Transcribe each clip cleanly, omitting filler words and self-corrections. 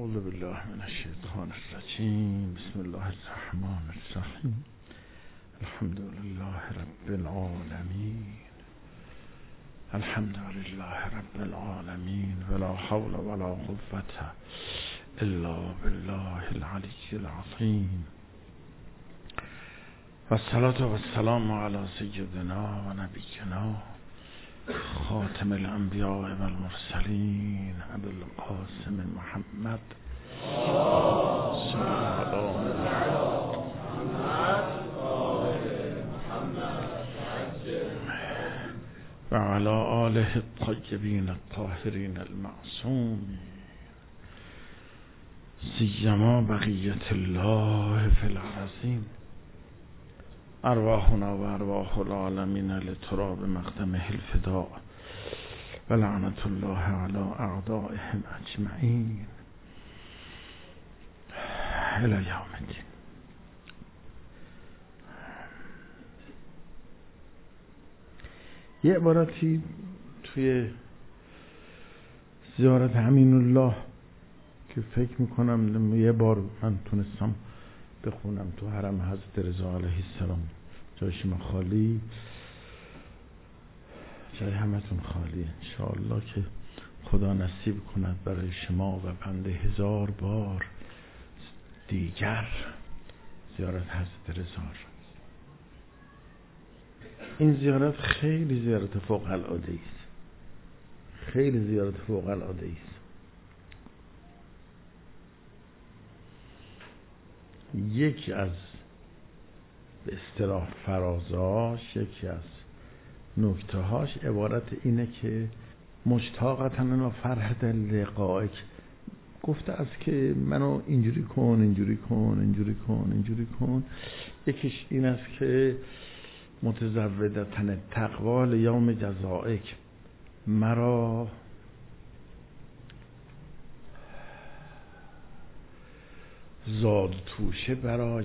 اعوذ بالله من الشیطان الرجیم. بسم الله الرحمن الرحیم. الحمد لله رب العالمین. الحمد لله رب العالمین ولا حول ولا قوة الا بالله العلی العظیم. والصلاة والسلام علی سیدنا و نبینا خاتم الانبیاء والمرسلین ابو القاسم محمد و علی آله الطیبین الطاهرین المعصومین سیما بقیة الله فی الارضین. ارواحنا و ارواح العالمین لتراب مقدمه الفداء و لعنت الله علی اعدائهم اجمعین الی یوم الدین. یه عبارتی توی زیارت امینالله که فکر میکنم یه بار من تونستم بخونم تو حرم حضرت رضا علیه السلام، جای شما خالی، جای همتون خالی. انشاءالله که خدا نصیب کند برای شما و بنده 1000 بار دیگر زیارت حضرت رضا. این زیارت خیلی زیارت فوق العاده است، خیلی زیارت فوق العاده است. یکی از به اصطلاح فرازاش، یکی از نکته هاش عبارت اینه که مشتاقتن و فرحت لقائک. گفته است که منو اینجوری کن، اینجوری کن، اینجوری کن، اینجوری کن. یکیش این است که متزودتن تقوا لیوم جزائک، مرا زاد توشه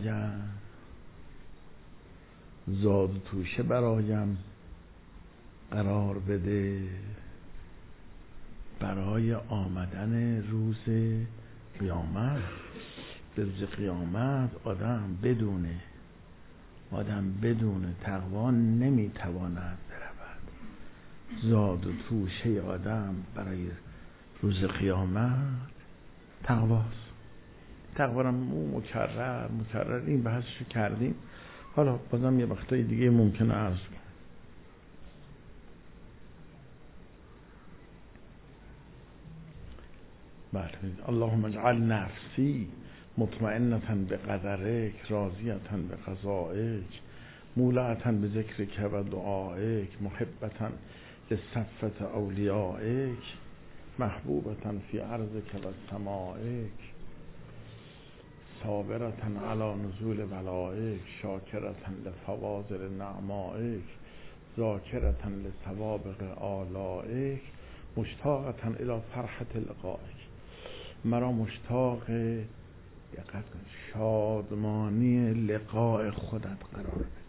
برایم قرار بده برای آمدن روز قیامت. به روز قیامت آدم بدون تقوا نمیتواند برود. زاد و توشه آدم برای روز قیامت تقواست. تقوا را مکرر این بحثشو کردیم. حالا بازم یه وقتای دیگه ممکنه عرض کنم. بله. اللهم اجعل نفسی مطمئنة بقدرک راضیة بقضائک مولعة بذکرک و دعائک محبة لصفة اولیائک محبوبة فی ارضک و سمائک صابرة علی نزول بلائک شاکرة لفواضل نعمائک ذاکرة لسوابق آلائک مشتاقة الی فرحة لقائک. مرا مشتاق شادمانی لقاء خودت قرار بده.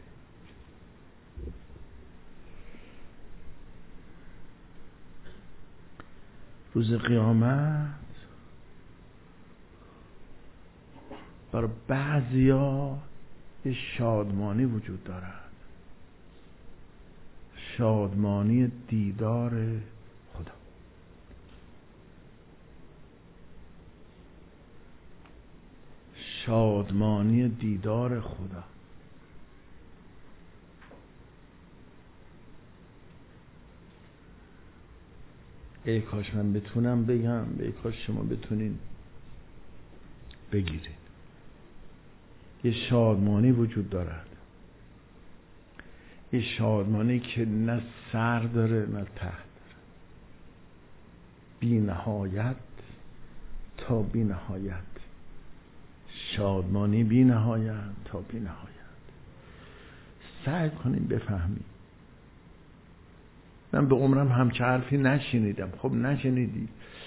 روز قیامت برای بعضیا یه شادمانی وجود دارد، شادمانی دیدار خدا. شادمانی دیدار خدا. ای کاش من بتونم بگم، ای کاش شما بتونین بگیرید. یه شادمانی وجود دارد، یه شادمانی که نه سر داره نه ته داره، بی نهایت تا بی نهایت. شادمانی بی نهایت تا بی نهایت. سعی کنیم بفهمیم. من به عمرم همچه حرفی نشنیدم. خب نشنیدی،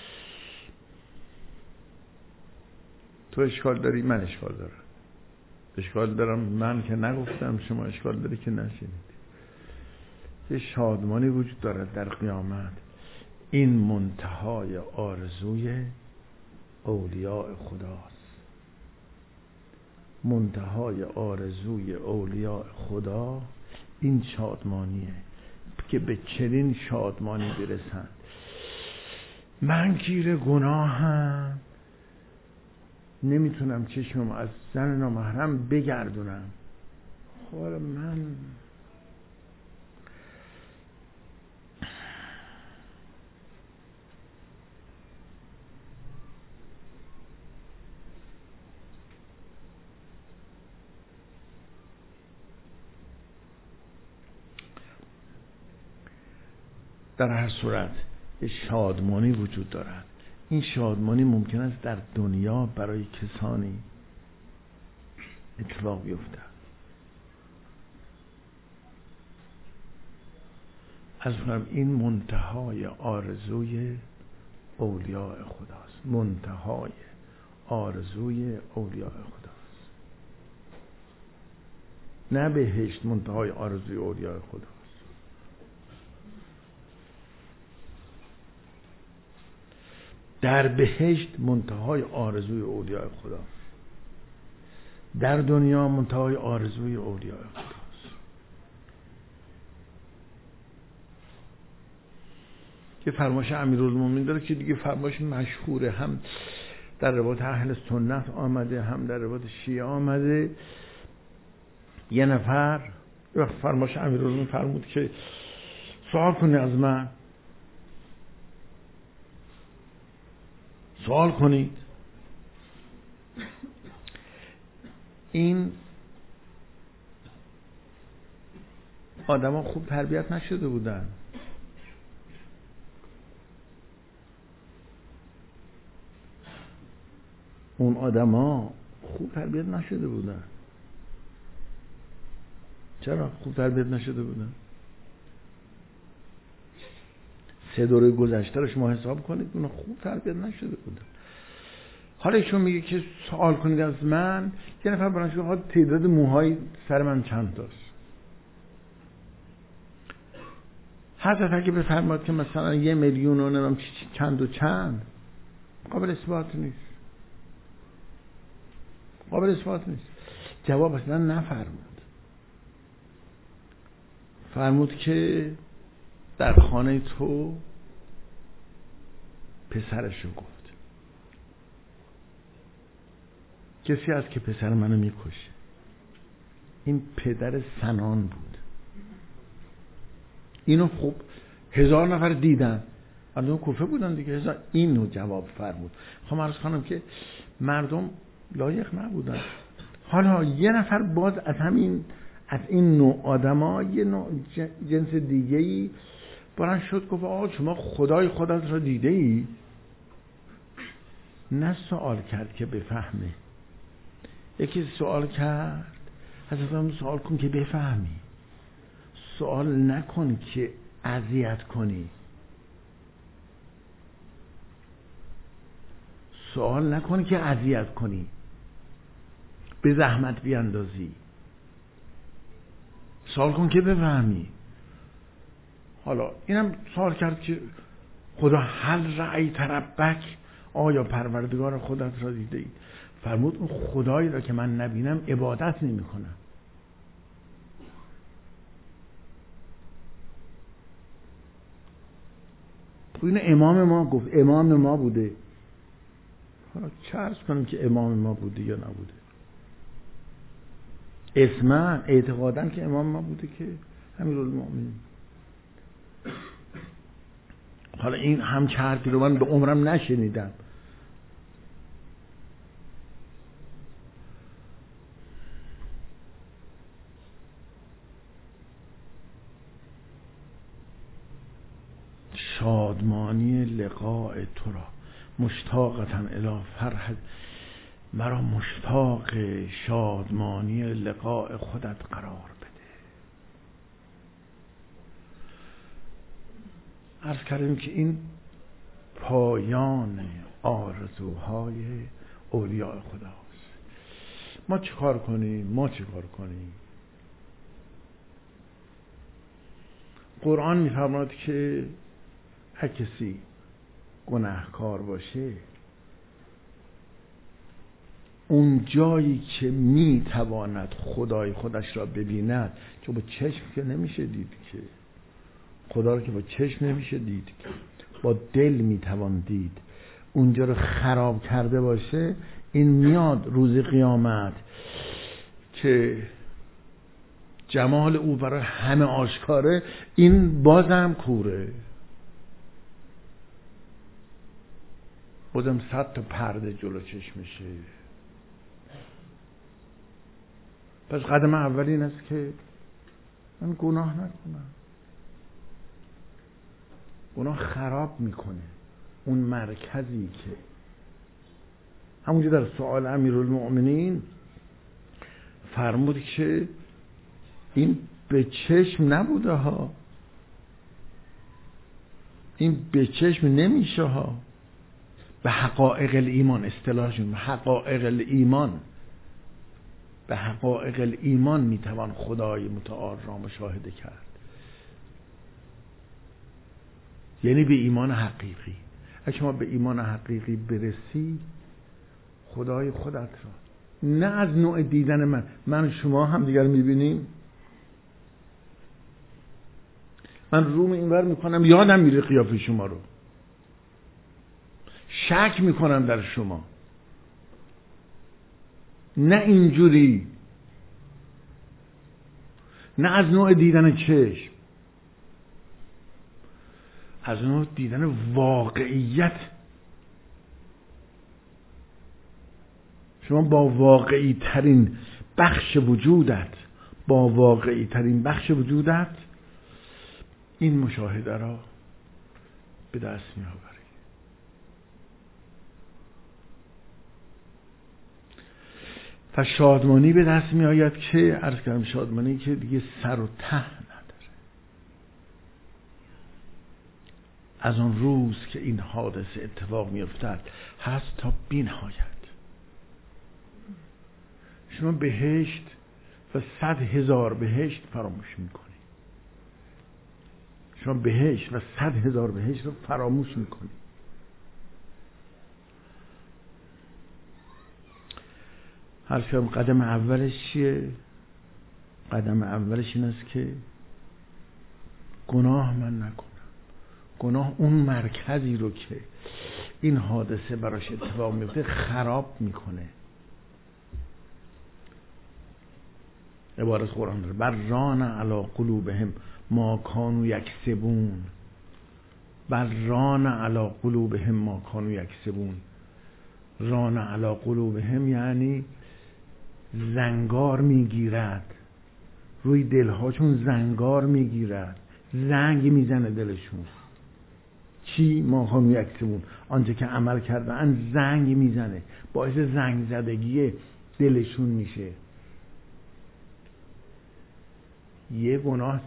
تو اشکال داری، من اشکال دارم. اشکال دارم من که نگفتم، شما اشکال داری که نشنیدی. یه شادمانی وجود دارد در قیامت. این منتهای آرزوی اولیاء خداست. منتهای آرزوی اولیاء خدا این شادمانیه که به چنین شادمانی برسند. من گیر گناهم، نمیتونم چشمم از زن نامحرم بگردونم. حالا من در هر صورت یه شادمانی وجود دارد. این شادمانی ممکن است در دنیا برای کسانی اتفاق بیفته. از اونم این منتهای آرزوی اولیاء خداست. منتهای آرزوی اولیاء خداست، نه بهشت منتهای آرزوی اولیاء خداست. در بهشت منتهای آرزوی اولیاء خداست، در دنیا منتهای آرزوی اولیاء خداست. که فرمایش امیرالمومنین داره که دیگه فرمایش مشهوره، هم در روایت اهل سنت آمده هم در روایت شیعه آمده. یه نفر فرمایش امیرالمومنین فرمود که سوال کنی از من، سوال کنید. این آدم ها خوب تربیت نشده بودن. اون آدم ها خوب تربیت نشده بودن. چرا خوب تربیت نشده بودن؟ 3 دوره گذشته رو شما حساب کنید، اونا خوب تربیت نشده بودن. حالا ایشون میگه که سوال کنید از من. یه نفر برانش بگه تعداد موهای سر من چند تاست. حضرت اگه بفرماد که مثلا 1 میلیون و نمیم چند و چند، قابل اثبات نیست. قابل اثبات نیست. جواب اصلا نفرمود. فرمود که در خانه تو پسرشو گفت. کسی هست که پسر منو میکشه. این پدر سنان بود. اینو خوب 1000 نفر دیدن، مردم کوفه بودن دیگه. اینو جواب فرمود. خب عرض کنم که مردم لایق نبودن. حالا یه نفر باز از این نوع آدما یه نوع جنس دیگه‌ای بران شد گفت آقا شما خدای خودت را دیده ای؟ نه سوال کرد که بفهمه. یکی سوال کرد حضرت سوال کن که بفهمی، سوال نکن که اذیت کنی، سوال نکن که اذیت کنی، به زحمت بیاندازی. سوال کن که بفهمی. حالا اینم سوال کرد که خدا هل رأیت ربک، آیا پروردگار خودت را دیده ای؟ فرمود اون خدایی را که من نبینم عبادت نمی کنم. این امام ما گفت، امام ما بوده. حالا چه عرض کنم که امام ما بوده یا نبوده؟ اسماً اعتقاداً که امام ما بوده که امیرالمومنین. حالا این هم حرفی رو من به عمرم نشنیدم. شادمانی لقاء تو را مشتاقتاً الی فرح، مرا مشتاق شادمانی لقاء خودت قرار بده. عرض کردیم که این پایان آرزوهای اولیاء خداست. ما چیکار کنیم؟ قرآن می‌فرماید که هر کسی گناهکار باشه اون جایی که میتواند خدای خودش را ببیند، که با چشم که نمیشه دید، که خدا رو که با چشم نمیشه دید، که با دل میتوان دید، اونجا رو خراب کرده باشه، این میاد روز قیامت که جمال او برای همه آشکاره، این بازم کوره، بازم 100 تا پرده جلو چشمشه. پس قدم اول این است که من گناه نکنم. گناه خراب میکنه اون مرکزی که همونجا در سؤال امیرالمؤمنین فرمود که این به چشم نبوده ها، این به چشم نمیشه ها. به حقایق الایمان اصطلاحشون، حقایق الایمان، به حقایق الایمان میتوان خدای متعال را مشاهده کرد، یعنی به ایمان حقیقی. اگه شما به ایمان حقیقی برسی، خدای خودت را، نه از نوع دیدن من شما هم دیگر میبینیم، من روم اینور میکنم یادم میره قیافه شما رو، شک میکنم در شما، نه اینجوری، نه از نوع دیدن چشم، از نوع دیدن واقعیت. شما با واقعی ترین بخش وجودت، با واقعی ترین بخش وجودت این مشاهده را به دست می آوری. و شادمانی به دست می آید که عرض کردم شادمانی که دیگه سر و ته نداره. از اون روز که این حادثه اتفاق می افتد هست تا بی‌نهایت. شما بهشت و 100,000 بهشت فراموش می کنی. شما بهشت و 100,000 بهشت رو فراموش می کنی. حرفم قدم اولش چیه؟ قدم اولش این است که گناه من نکنم. گناه اون مرکزی رو که این حادثه براش اتفاق میفته خراب میکنه. عبارت قرآن داره بر ران علی قلوبهم ما کانوا یکسبون. بر ران علی قلوبهم ما کانوا یکسبون. ران علی قلوبهم یعنی زنگار میگیرد روی دلهاشون، زنگار میگیرد، زنگ میزنه دلشون. چی؟ ما کانوا یکسبون، آنچه که عمل کردن زنگ میزنه، باعث زنگ زدگی دلشون میشه. یه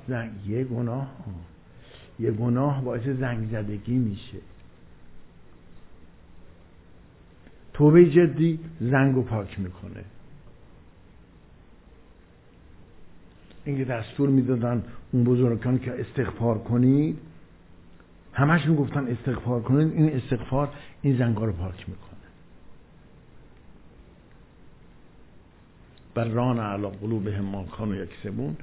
گناه باعث زنگ زدگی میشه. توبه جدی زنگو پاک میکنه. اینکه دستور میدادن اون بزرگان که استغفار کنید، همش میگفتن استغفار کنید، این استغفار این زنگا رو پاک میکنه. بر ران علی قلوبهم ما کانوا یکسبون.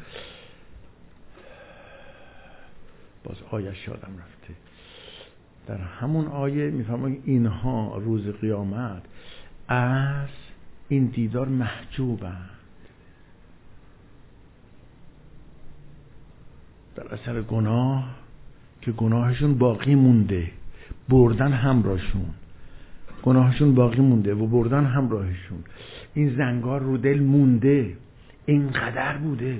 باز آیش یادم رفته. در همون آیه میفهمم اینها روز قیامت از این دیدار محجوبند، در اثر گناه که گناهشون باقی مونده، بردن همراهشون، گناهشون باقی مونده و بردن همراهشون. این زنگار رو دل مونده، اینقدر بوده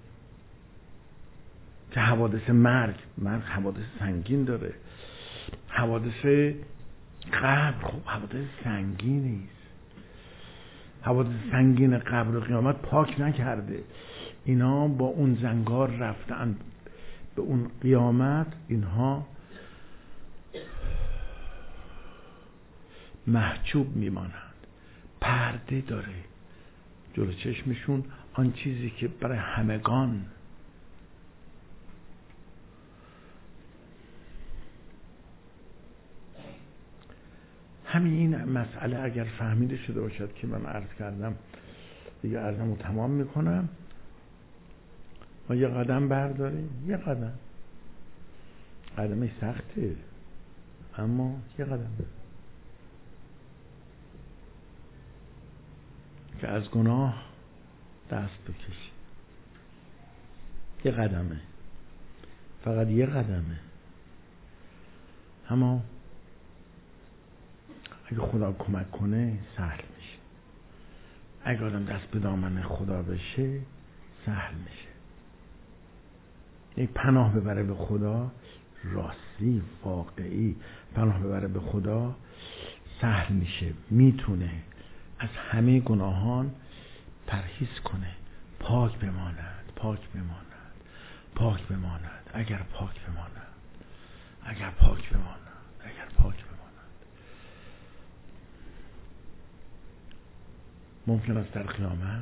که حوادث مرگ حوادث سنگین داره. حوادث قبر خب حوادث سنگین نیست. حوادث سنگین قبر و قیامت پاک نکرده. اینا با اون زنگار رفتن به اون قیامت، اینها محجوب میمانند، پرده داره جلو چشمشون. آن چیزی که برای همگان همین این مسئله اگر فهمیده شده باشد که من عرض کردم، دیگه عرضمو تمام میکنم. ما یه قدم برداریم، یه قدمش سخته اما یه قدم که از گناه دست بکشی. یه قدمه، فقط یه قدمه، اما اگه خدا کمک کنه سهل میشه. اگه آدم دست به دامن خدا بشه سهل میشه. یک پناه ببره به خدا، راستی واقعی پناه ببره به خدا سهل میشه. میتونه از همه گناهان پرهیز کنه، پاک بماند. اگر پاک بماند ممکن است در قیامت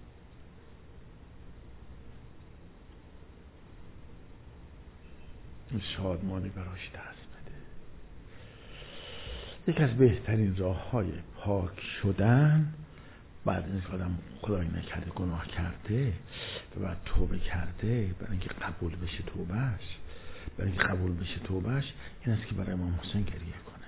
شادمانی براش دست بده. یکی از بهترین راه‌های پاک شدن بعد از اینکه آدم خدای نکرده گناه کرده و بعد توبه کرده، برای اینکه قبول بشه توبهش این است که برای امام حسین گریه کنه.